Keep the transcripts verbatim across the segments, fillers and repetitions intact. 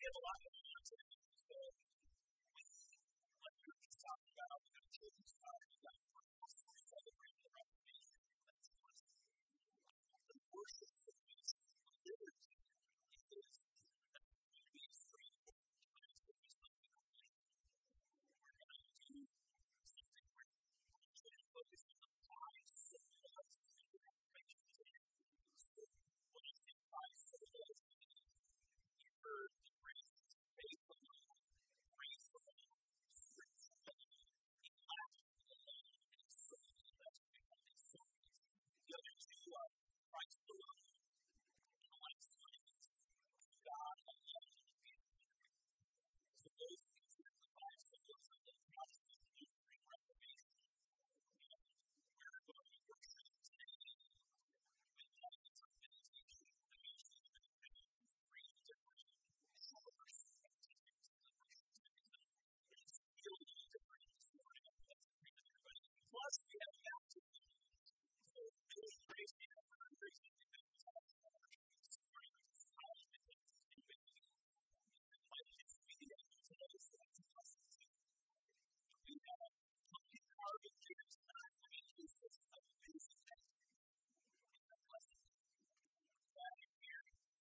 have a lot going on today. So, like we were just talking about, we got children's party, we got we're celebrating the Reformation. That's awesome. The worship service of liberty is that community is free for times to be something like we're going to do something where we're going to focus on the five solas of the Reformation today. So, when I say five solas, you've heard the phrases faith alone, grace alone, strength alone, elect alone, and soul. That's what we call these solas. The other two are Christ alone, elect alone, God alone, and so those are considered the five solas of the Protestant Lutheran Reformation. And we're going to worship today with moments of meditation. I mentioned that we have three different shorter activities in the worship today. So they just feel a little different this morning. That's pretty good, everybody. Plus, we have the activity. So really praise the Lord for raising the families out of the worship this morning. It's how we can take this new baby. Like it's really a new today, so that's awesome too. We have pumpkin carving here tonight. I mean, it's just a busy day. It's a blessing. Glad you're here.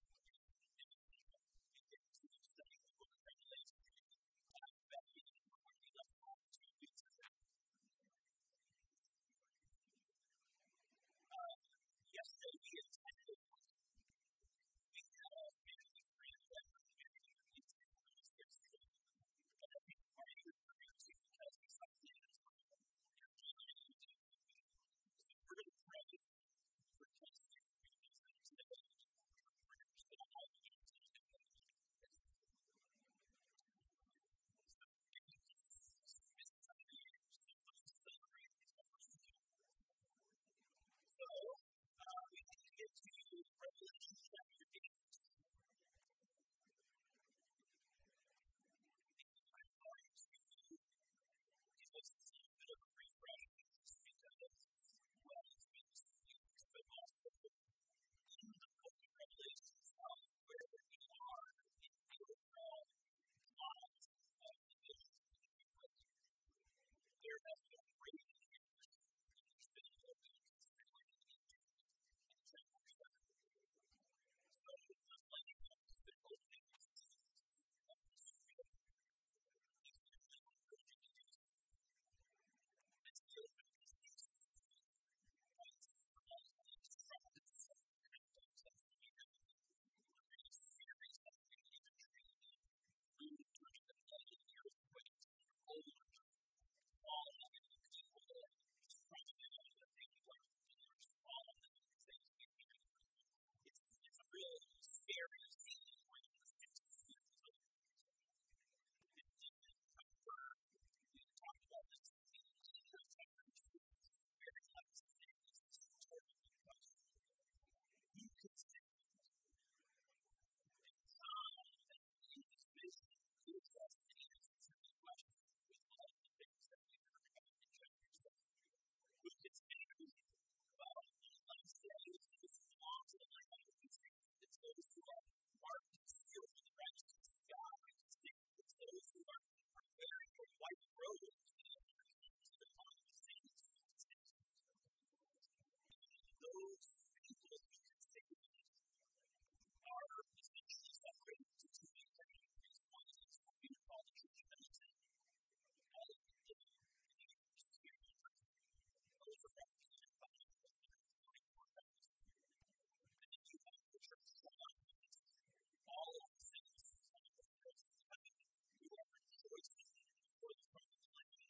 We get to study the book of Revelation. I'm back in from where we left off two weeks ago. Uh, yesterday we attended, we had a family friend that was married into us yesterday. But I think part of your career too, because we saw the end of time. And we wanted to do it. So we're going to pray for Kelsey and for today. Our prayers that I will get to you. So this is how we are so much to celebrate and so much to do. So, uh, we need to get to Revelation chapter eight. I'm going to give us a little bit of a refresh just because, well, it's been two weeks, but also in the book of Revelation itself, where we are in the overall plot of the vision, if you will. There has been great interest in understanding what we consider like an end in chapter seven. So, the lighting up has been opening the seeds of the spirit. It's been really encouraging to do so. It's the opening the seeds of the spirit. It's the lighting to practice self-repentance. That's what we have. We're in a series of reading the Trinity. We were doing the plague earthquake, over falling and the people just running out of the big white pillars falling and the things we do. It's, it's a real scary scene when the sixth seal is open. And then chapter, we talked about this eighteen of chapter two, it's very last thing, it's this terrible question. Who can stand? And John, in his vision, gives us the answer to the question with all the things that we heard about in chapter seven. Who can stand? Well, like I said, it's those who belong to the Lamb who can stand. It's those who are marked and sealed with the righteousness of God who can stand. It's those who are, are wearing the white robes and are coming to the body of saints who can stand. Those people who can stand are essentially separated into two main categories. One is what we would call the church militant. All of the believers here on earth. Those are represented by one hundred forty-four thousand. And then you have the church triumphant. All of the saints on the earth of heaven who are rejoicing before the throne of the Lamb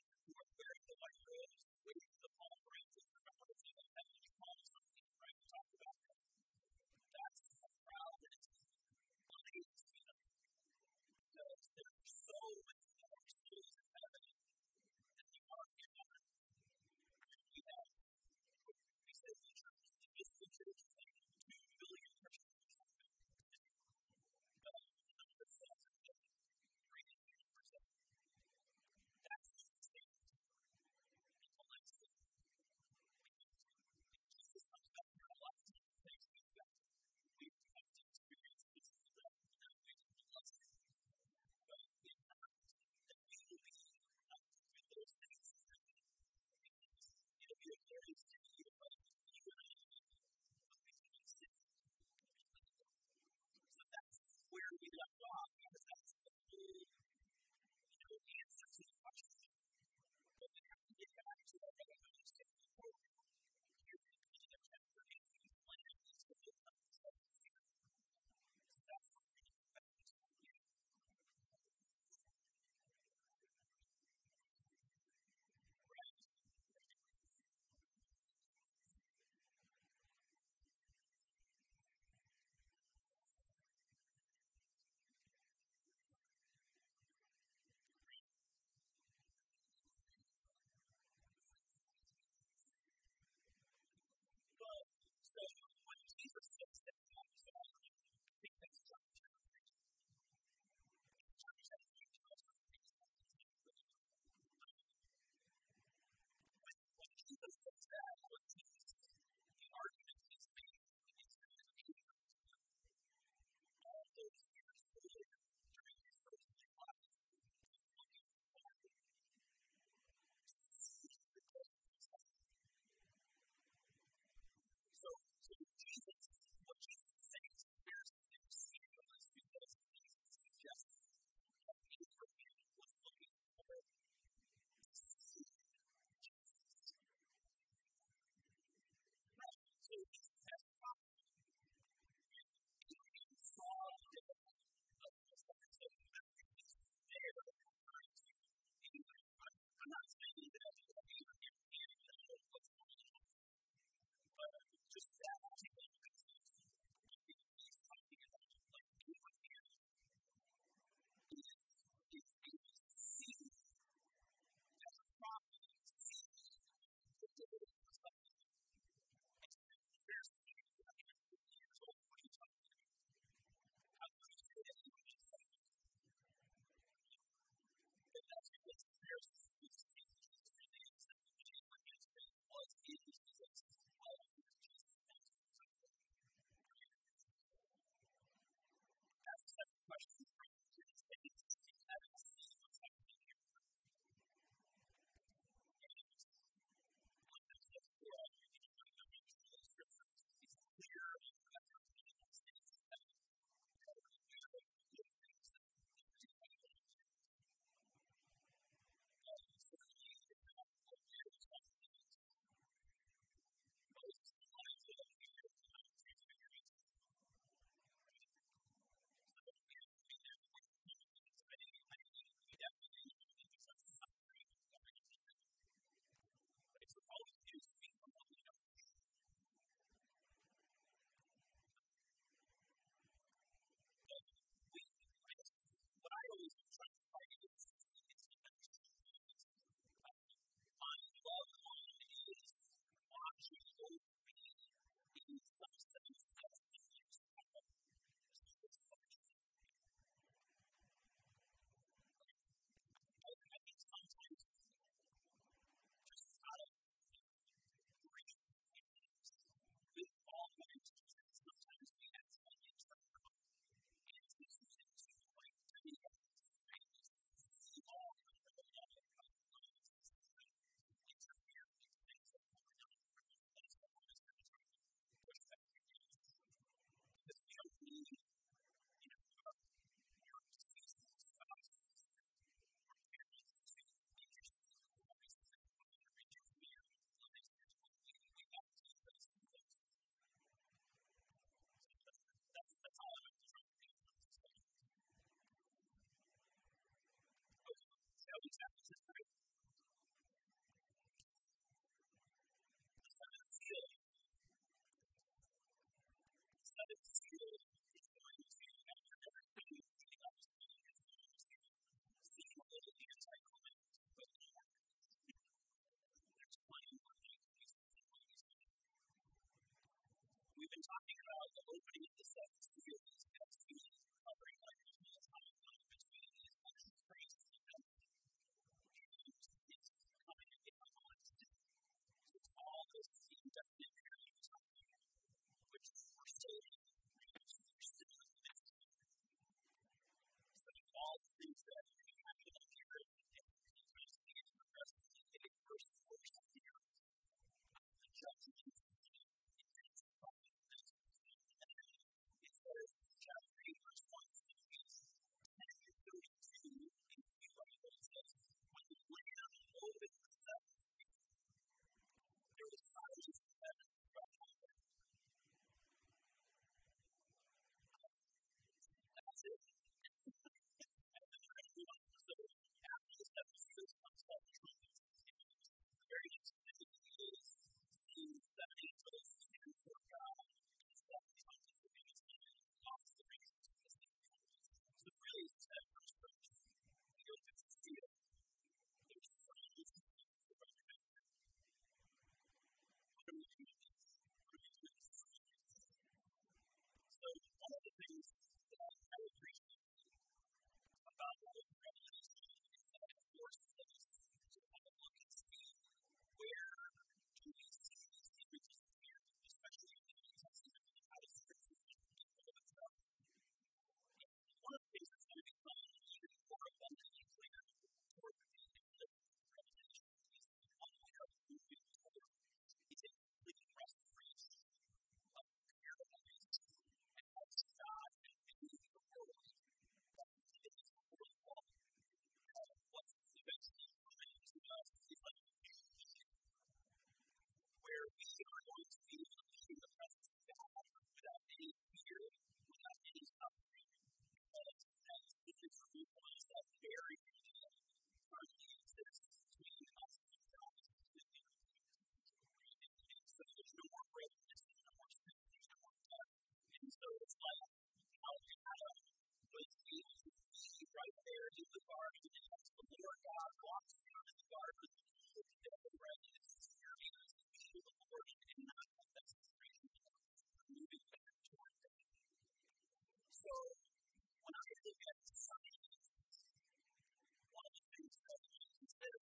I appreciate about the book of Revelation is that it forces us to kind of look and see where do we see these images appear, especially in the New Testament, and how does Scripture people itself. And one of the things that's going to become even more abundantly clear toward the end of Revelation is that what we are moving toward is a complete restoration of paradise and of God and the world that is before the fall. What's eventually coming to us is like a new vision where we are going to be able to be in the presence of God without any fear, without any suffering, because that sin is removed from us, that barrier that currently exists between us and God is completely removed. And so there's no more brokenness, there's no more sin, there's no more death. And so it's like how Adam was able to be right there in the garden, and as the Lord God walks down in the garden with the cool of the day, right, and it's serving us to be the Lord and not have that situation moving back toward God. So when I look at science, one of the things that I consider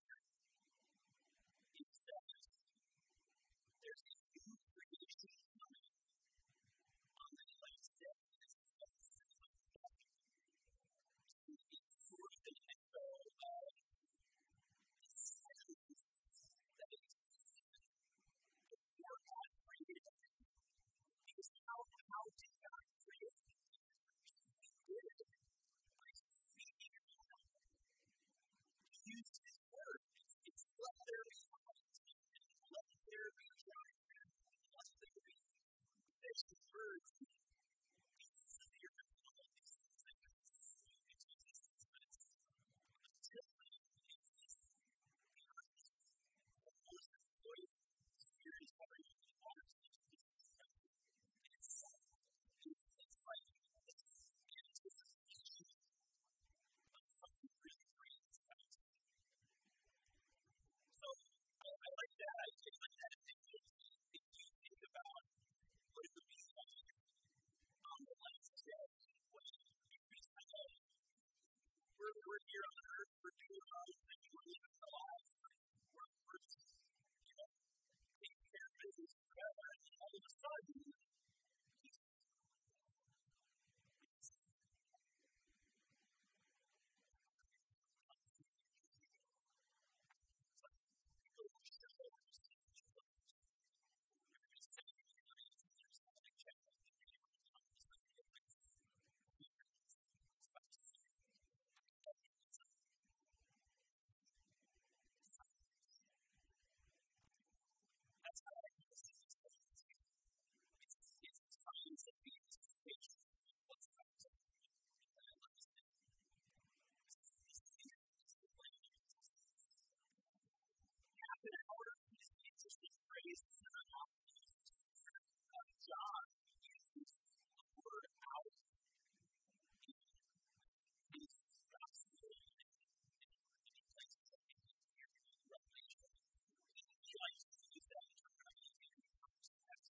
is that there's a new creation coming on the last day. This is what it says on the back. It's sort of an echo of the silence that existed before God created everything. Because how, how did God create everything? He did it by speaking it out. He used His word. It's, it's let there be light, and let there be dry ground, let there be fish and birds, and beasts of the earth, and all of these things that God spoke into existence. But it's until then, it's this the earth is almost as void, spirit is hovering over the waters, and it's just and it's silent. It's, it's like this anticipation of something really great is about to happen. So I, I like that. I take like that picture. If you think about what it would be like on the last day, when you reach the day, we're, we're here on earth, we're doing our own thing, we're living our lives, we're, we're just, you know, taking care of business forever, and all of a sudden, He's That's how I feel this is It's, it's the signs of the anticipation of what's about to happen. And I love this thing. This is this is the this is the plan of existence. Half an hour is an interesting phrase that I'm often used to. Uh, John uses the word out in his gospel and many places I think here in Revelation. He likes to use that terminology when it comes to that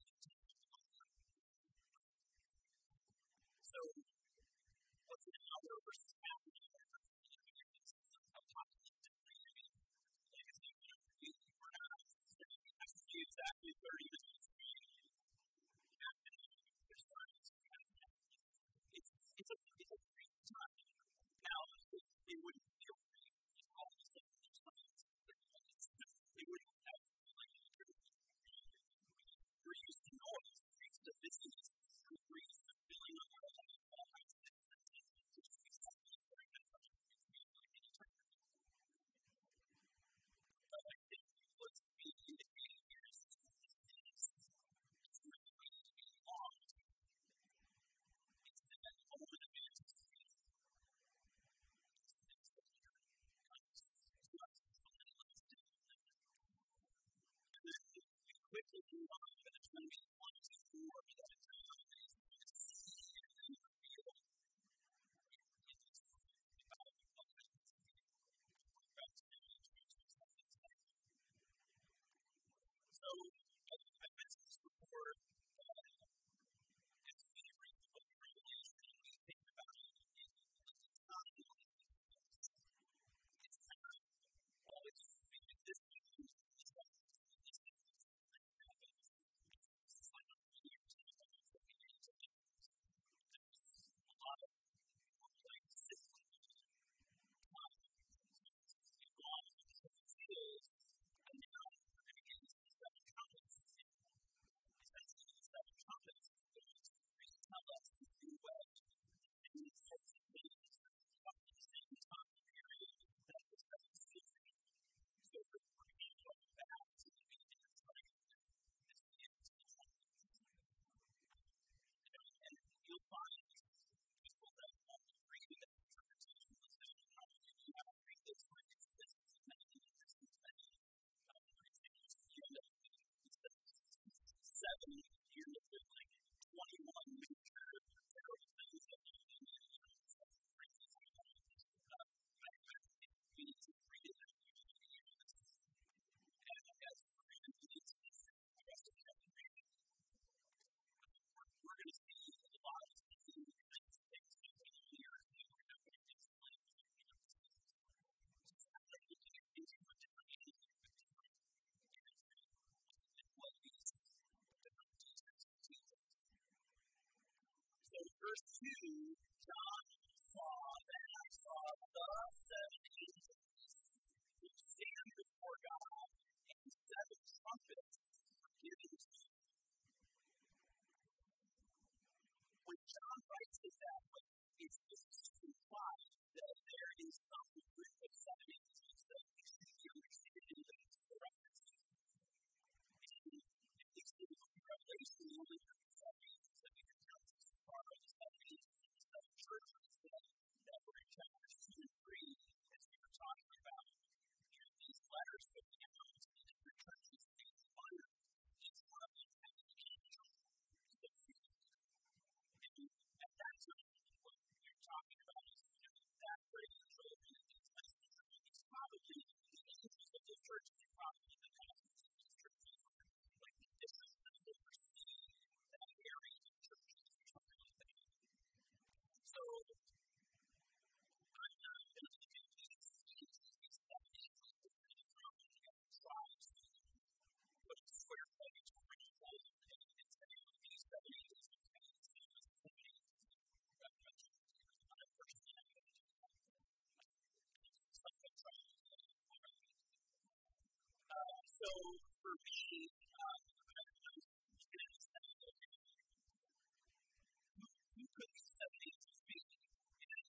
So, what's an hour versus half an hour? Apocalyptically, I mean, like I said, you know, we, we're not saying it has to be exactly thirty minutes. Half an hour, there's science, half an hour. It's, it's, a, it's a brief time. Now, it, it wouldn't feel brief if all of a sudden there's science in thirty minutes. It wouldn't have to feel like it. We're used to noise, we're used to busyness, we're used to filling up our life with all kinds of things that take to just be silent for a minute. It feels like an eternity. But I think what's being indicated here is that this is it's not going to be long. It's that moment of anticipation. It's things that comes to us on the last day. And then we quickly move on, but it's going to be one, two, four, that it's going to be see and then reveal in this about what happens to you. We're about to get into something like So, I mentioned this before, uh, as we read the book of Revelation, we think about it verse two, John saw, then I saw the seven angels who stand before God, and seven trumpets were given to them. When John writes it that way, it's just to imply that there is some group of seven angels that we should be understanding that it's a reference to. And at least in the book of Revelation, the only group of seven angels that we can count so far are the seven angels in the seven churches that, that were in chapters two and three, as we were talking about. And these letters that we have to the different churches in Asia, each one of them has an angel associated with it. And at that time, what we're talking about is that great angel in the New Testament is probably the angels of those churches are probably the pastors of those churches, or like the bishops that oversee that area of churches or something like that. So, I'm not going to look at these angels, these seven angels, that are in the throne and try to put a square peg into a round hole and say, oh, these seven angels are kind of the same as the seven angels that I've mentioned. I'm personally not going to do that. It's something I'm trying to do. Uh, so, for me, um, I was looking at this and saying, okay, who, who could these seven angels be? And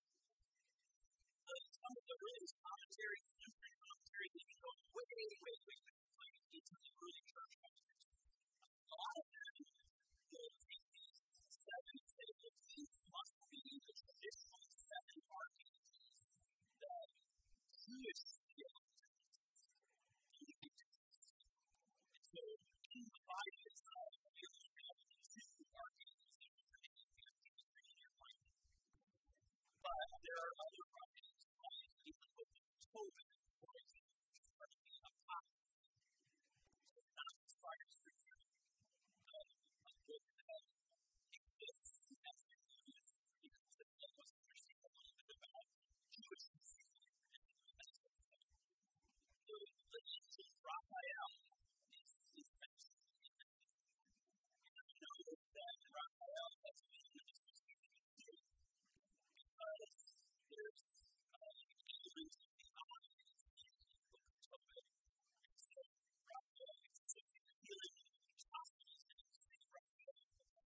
uh, some of the earliest commentaries, history commentaries, they can go way, way, way back, like into the early church fathers. A lot of them will take these seven and say, well, these must be the traditional seven archangels that Jewish theologians believe exist. And so, in the Bible itself, we only have two archangels that are predicted to be three and Michael. But there are other archangels, like in the book of Tobit, for example, which is part of the Apocrypha. So, not inspired scripture, uh, a book that exists as it is because it helps us understand a little bit about Jewish history and that sort of thing. So, the angel Raphael is, is mentioned in that. And we know that Raphael has been associated with Judah because there's uh, an element of the eye in the book of Tobit. And so, Raphael is associated with healing, which hospitals and things Raphael.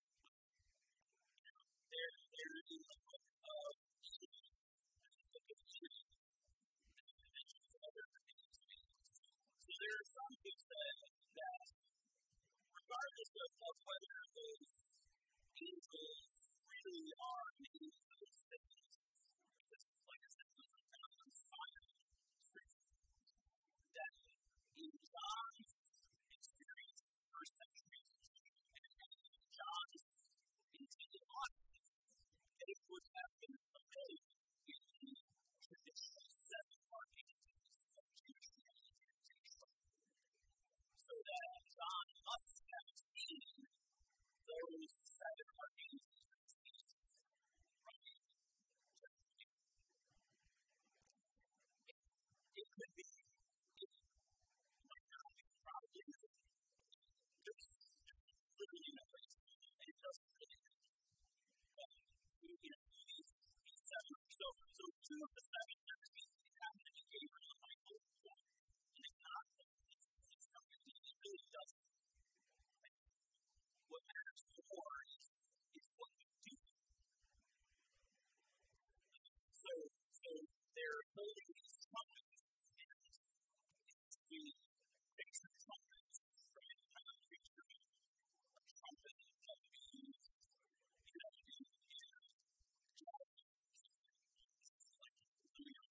They're, they're in the book of Enoch, the book of Enoch, and it mentions other angels. So there are some who say that regardless of, of whether those angels really are named those things, because like I said, those are kind of inspired scripture, that in John's experience in the first century, and John's intended audience, they would have been familiar with the traditional seven archangels of Jewish interpretation. So that John must have seen those seven archangels as angels, right? It could be, it might not be, probably not. There's literally no way to know, and it doesn't really matter. But, you know, these, these seven, so, so two of the seven angels happen to be Gabriel and Michael, and it's not, it's, it's something that it really doesn't. What matters more is, is what we do. So, so they're holding these trumpets, and it's the picture of trumpets, right? Kind of picture of a trumpet that would be used, you know, in, in a jazz music. This is like really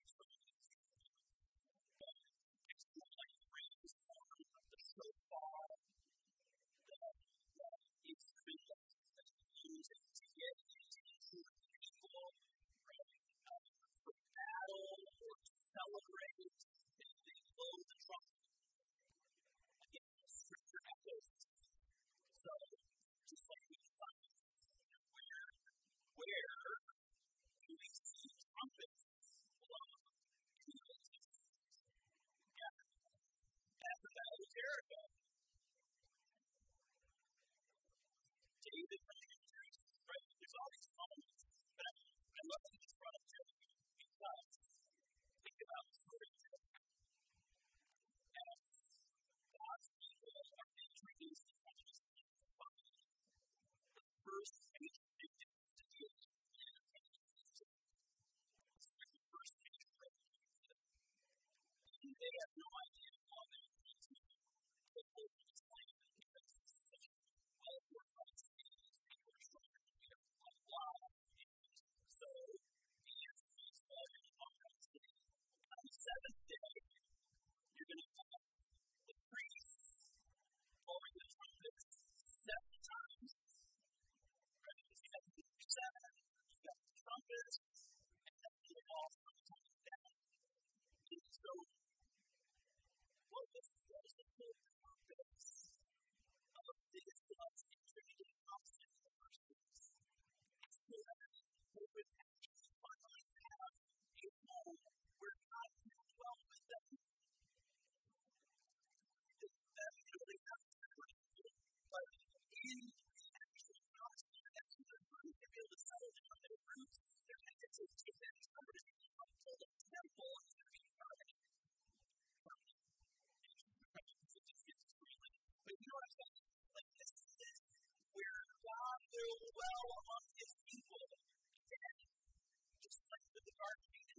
dwell among his people. Again, just like with the Garden of Eden.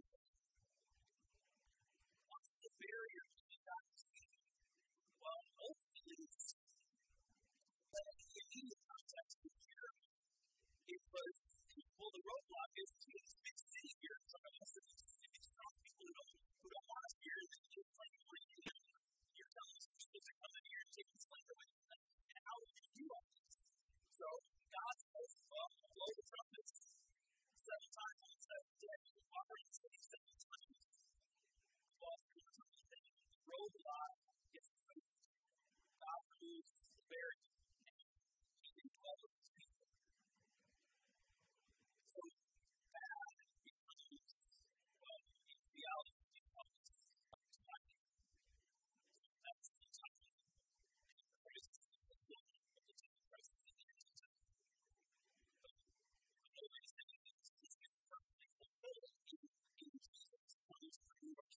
What's the barrier between God and his people? Well, ultimately, it's but in the context of here, it was, well, the roadblock is to big city here. Some of us are strong people who don't, who don't want us here, that you're like, you're telling us we're supposed to come in here and take this land away from them. And how would you do all this? So, God's supposed to well, blow the trumpets seven times on the seventh day, operate the city seven times. Well, the roadblock gets removed. God removes the barrier. He can dwell with his people. So, bad becomes, well, in reality, it becomes tiny. That's the time. Christ is the fulfillment of the time. Christ is the end of time. But the way to say it is, this gets perfectly fulfilled in, in Jesus on his universe.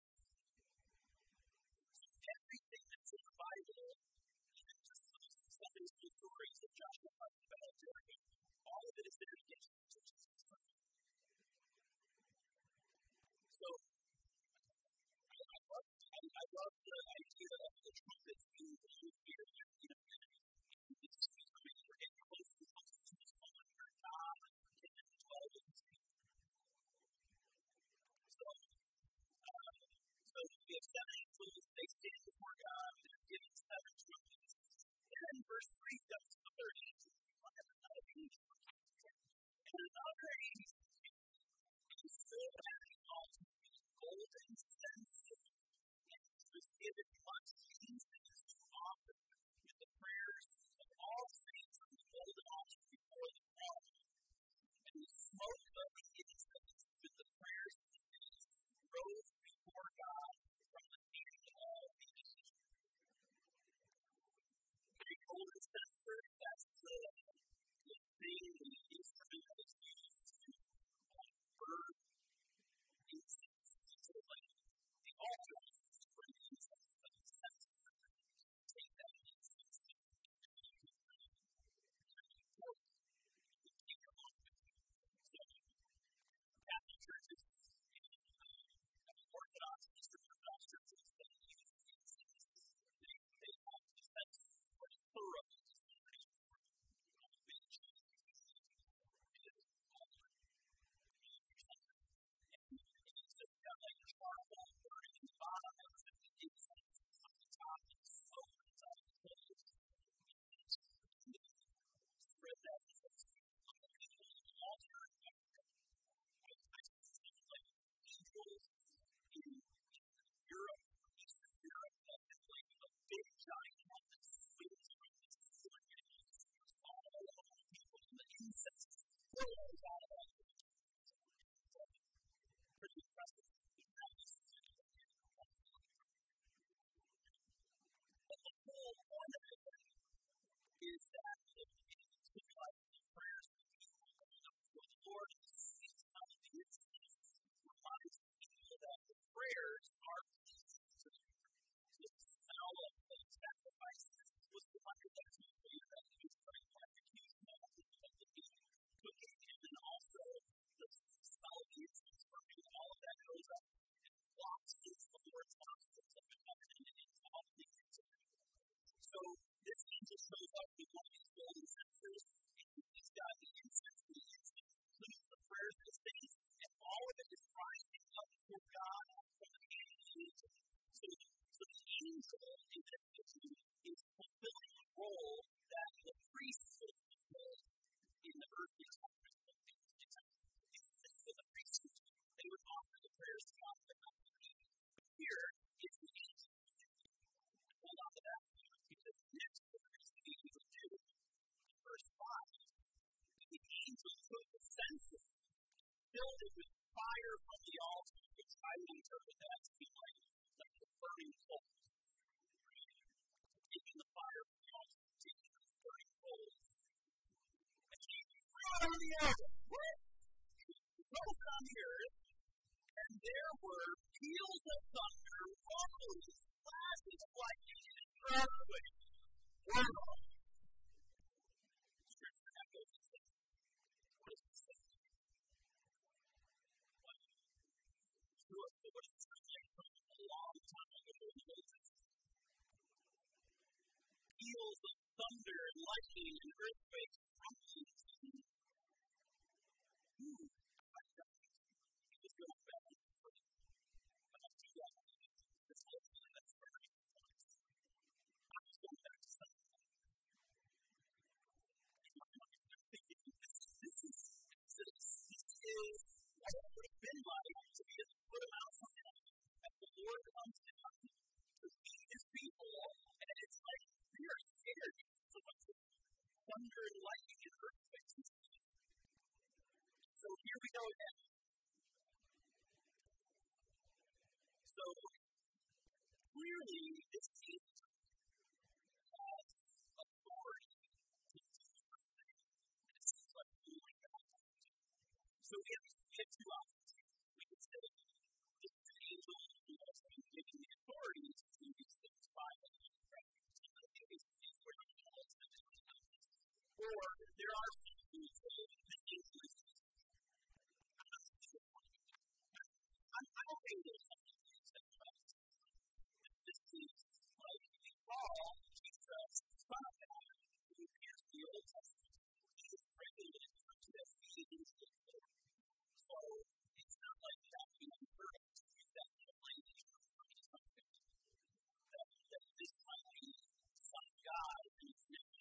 So everything that's in the Bible, even just those Sunday school stories of Joshua fighting the battle of Jericho, all of it is there to get you to Jesus. So, I, I, love, I, I love the idea of the trumpets being blown here. You know, it's becoming, we're getting closer and closer to this moment where God can dwell with his people. So, uh, so we have seven angels, they stand before God, they're giving seven trumpets. And then verse three comes to the third angel. Another angel. And another angel is stood at the altar with golden censer, and he was given much incense to offer with the prayers of all saints on the golden altar before the throne. And the smoke of the incense with the prayers of the saints rose before God from the hand of all the angels. A golden censer, that's the, the thing, the instrument that is used to uh, burn incense. So, like, the altar is used to burn incense, but the censer take that incense and you can burn it. Or you can take it along with you. So, Catholic churches and uh, Orthodox, Eastern Orthodox churches that use incense, they, they have the censer pretty thoroughly designed for uh, big changes. So it's got like charcoal burning in the bottom, and it's got the incense on the top, and smoke comes out of the coals. And they spread that incense on the altar. I see something like angels in Europe, Eastern Europe, that have like a big giant one that swings from the ceiling and it just all over the people, and the incense flows out of that. Pretty impressive. But the whole point of it is that it symbolizes the prayers of the people going up before the Lord, and the sweet smell of the incense reminds the people that the prayers are pleasing to the Lord. So the smell of the sacrifices was reminded that to the Lord that he was praying like the king's smell of the meat cooking, and then also the smell of the incense burning, all of that goes up and wafts into the Lord's nostrils up in heaven, and it's all pleasing to him. So this angel shows up with one of these golden censers, and he's got the incense, and the incense includes the prayers of the saints, and all of it is rising up before God from the hand of the angel. So, so the angel in this picture is fulfilling a role that the priest would have fulfilled in the earthly context of things. This was a priesthood. They would offer the prayers to God, but not the king. Here, it's the angel. Hold on to that, because next verse, the angel do. In verse five, the angel took the censer, filled it with fire from the altar, which I would interpret that to be like, like the burning coals. Right? Taking the fire from the altar, taking those burning coals, and he threw it on the earth. What? Throws it on the earth, and there were peals of thunder, rumblings, flashes of lightning, and an earthquake. Wow! Scripture echoes this. thunder and lightning and earthquakes, rumblings and ooh, my God, it was going back and forth. I don't do that because hopefully that's where I can point. I was going back to something. I'm thinking, this, this is, this, this is what it would have been like to be at the foot of Mount Sinai as the Lord comes down to feed his people, and it's like, we are scared so much of thunder and lightning and earthquakes and stuff. So here we go again. So clearly, this seems as authority to do something. And it seems like only God can do. So we have, we have two options. We can say, this is an angel who has been given the authority to do these things by the Lord, right? So I think it's, it's where the angel is going to happen. Or there are some who say, this angel is Jesus. I'm not so sure. I'm, I'm okay with something like that, right? This is like we call Jesus the Son of God, who appears in the Old Testament. He is regulated to this being the Lord. So it's not like that being unheard of to use that kind of language for the Son of God. That, that this might be the Son of God and it's not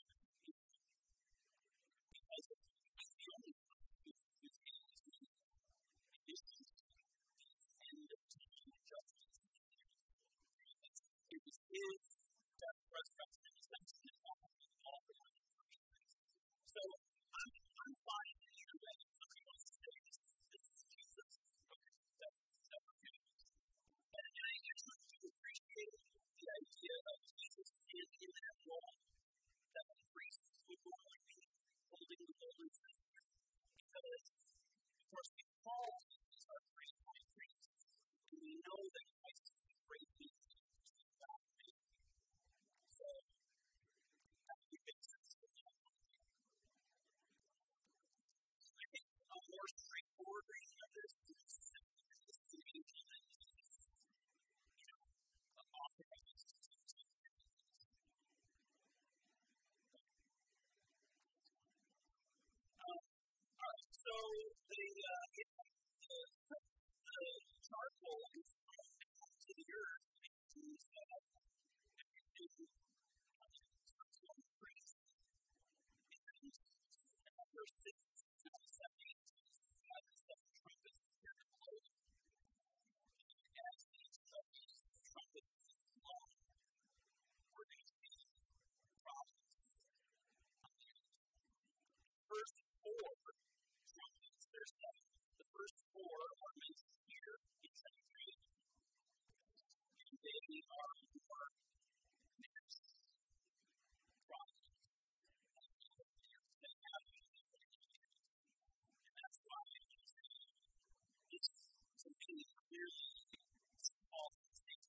because he's the only one who's able to issue these end of time judgments. It was his death, resurrection, and ascension that brought all the way to the first place. So I'm, I'm fine either way. If somebody wants to say this, this is Jesus, okay, that's, that's okay. And, and I actually do appreciate the idea of Jesus standing in that role that the priests would normally be holding the golden censer. Because, of course, we call Jesus our great high priest, and we know that Christ is the great priest. So, that would make sense to me. I think a more straightforward reading of this is simply that this is an angel that Jesus, you know, authorized to teach. Um, Alright, so the, uh, yeah, the, the charcoal is thrown to the earth and used uh, to starts going crazy. And uh, verse six, seven, eight, uh, the seven trumpets appear to blow. As these trumpets, trumpets blow, we're going to see problems. First four trumpets, there's seven. The first four are mentioned here in chapter eight. And they are more mixed problems. That have been and that's why this, to me, clearly falls in the same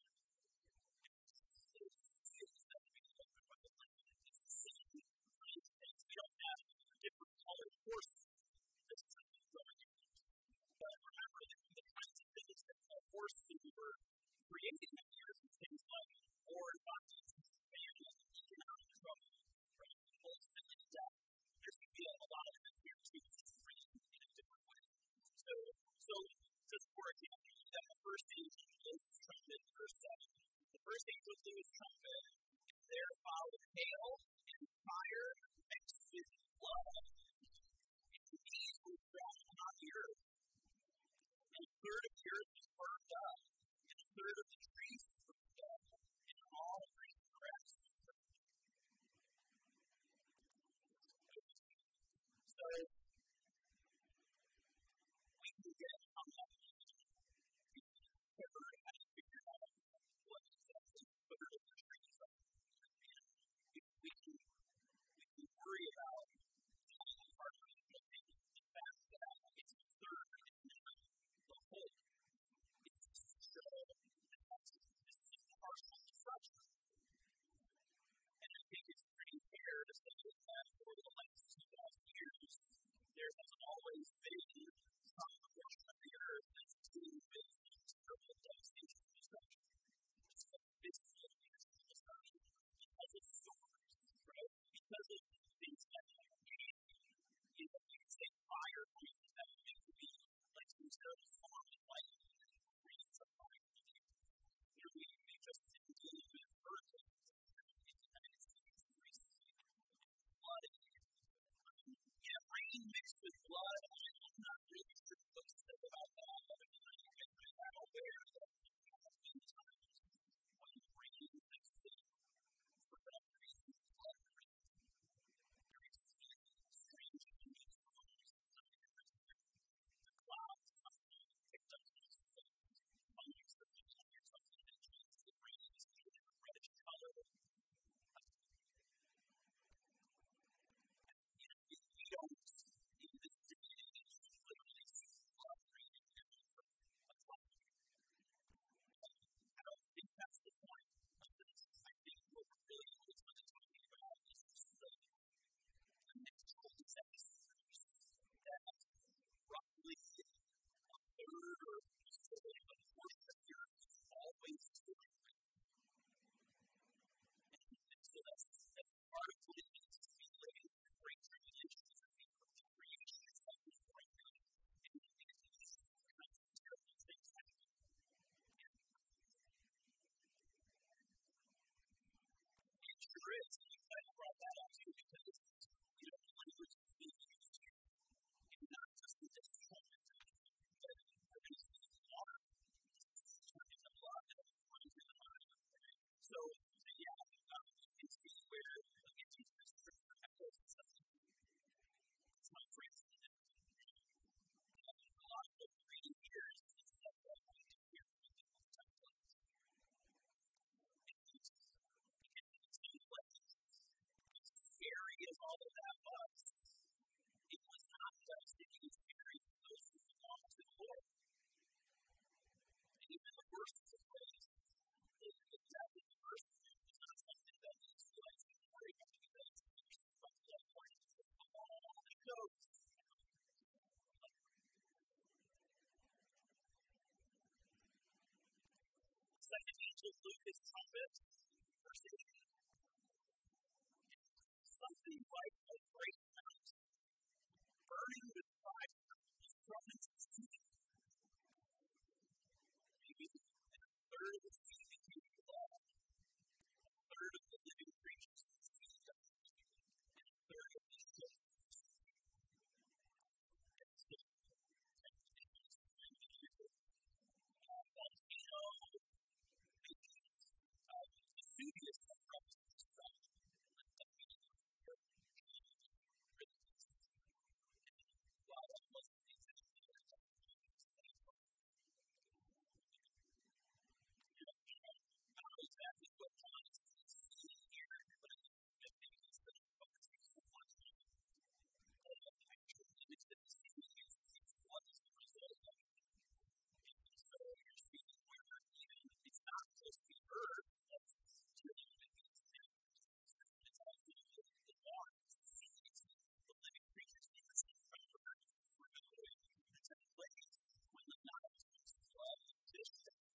It's seals that we look at by the land. It's the same kind of things. We don't have different colored horses. This is something going on. But remember that the kinds of things that the horses were creating in years and things like war and violence and famine and economic trouble, right? Ultimately death. There's going to be a lot of it here too. It's just written in a different way. So, so just for example, that the first angel blows his trumpet, verse seven. The first angel blew his trumpet, and there followed hail and fire mixed with blood. And these were thrown on the earth. And a third of the earth was burned up, and a third of the trees was burned up, and all green grass was burned up. So, we can get hung up on the third and figure out what exactly the third of the trees are. And we, we, can, we can worry about how hard we can make the fact that it's a third and not the whole. It's just to show that this is a partial destruction. And I think it's pretty fair to say that for the last two thousand years, there has always been some portion of the earth that's dealing with terrible devastation and destruction. It's a physical destruction because of storms, right? is, and I'm glad you brought that up too, because, you know, the language is being used here, and not just in this moment, but we're going to see water turning to blood and running through the mind. So, yeah, um, you can see where, again, Jesus is scripture echoes and stuff. It's not phrase. A lot of what we're reading here is stuff that we can hear from the Old Testament. Scary as all of that was, it was not just that he was scary for those who belong to the Lord. And even the worst of the ways, the, the death of the first one was not something that the Israelites could worry about because there's something like warnings of all the goats. Second angel blew his trumpet, verse eight. Something like a great mountain, burning with fire, was thrown into the sea. Maybe a third of the sea became blood, a third of the living creatures in the sea died, and a third of the angels in the sea. And so, temptations and fear, uh, volcano, maybe uh, Vesuvius erupted in the sun. Exactly what John is seeing here, but I think he's been focusing so much on the actual image that he's seeing is what is the result of it. And so you're seeing where even it's not just the earth that's dealing with these things, it's also the, the waters, the seas, the living creatures in the sea. Remember, remembering the ten plagues when the Nile was flood of fish.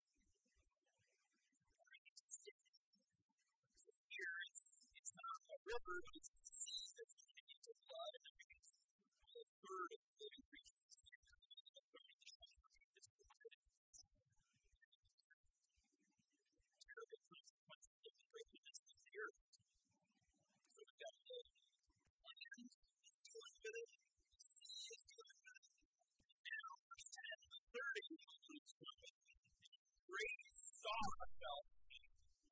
So here it's, it's not a river, but it's the sea that's turning into blood, and it becomes a third of the living creatures in the sea, and a third of the shelter being destroyed. Terrible consequences of the brokenness of the earth. So we've got the land is dealing with it, the sea is dealing with it, and now, verse ten, the third angel blew his trumpet, and a great star fell from heaven.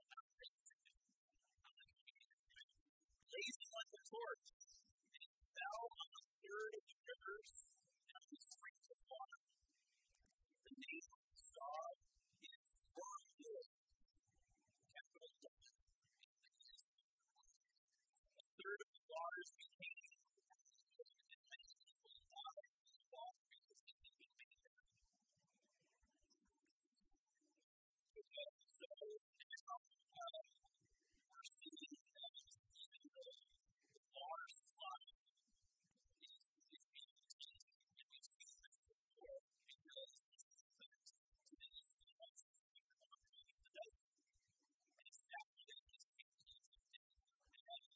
Blazing like a torch, and it fell on the third of the rivers and on the springs of water. The name of the star is Wormwood, capital W. A third of the waters became wormwood, and many people died in the water because they didn't make them. Okay, so now uh, we're seeing that even the, the water supply is, is being tainted, and we've seen this before because this is linked to the Israelites being wandering in the desert. And it's after they just being tainted and had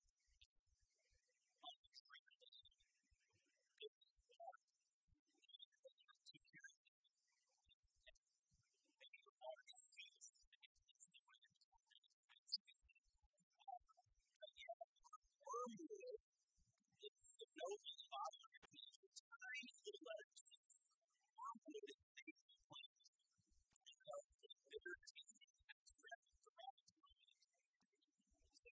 undrinkable, good water, and they have to care of it. And maybe the water is used against the way it was already excused. But yeah, wormwood, the, the noble father of these tiny little letters, wormwood is a native plant. And of the bitter tea extract derived from it. So,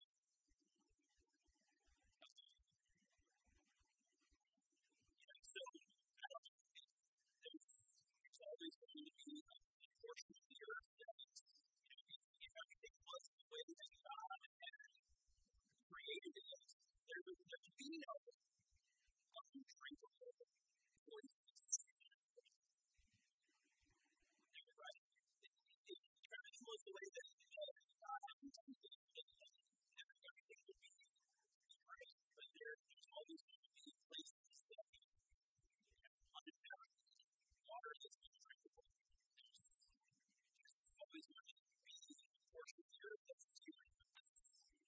yeah, so I don't know, there's, there's always going to be a, a portion of the earth that is, you know, if, if everything was the way that God had created it, there would, there would be no undrinkable poisonous water. Right? If everything was the way that God had intended it, then everything would be great. But there, there's always going to be places that uninhabitable water that's undrinkable. There's, there's always going to be a portion of the earth that's dealing with this.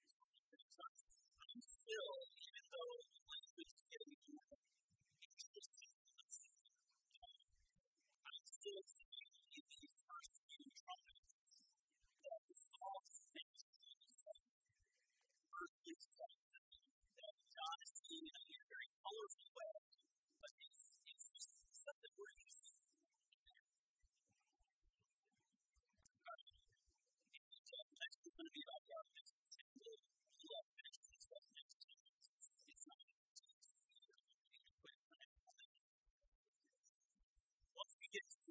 I'm still, even though the language is getting more interesting, let's see, I'm still seeing in these first few trumpets that the psalms things get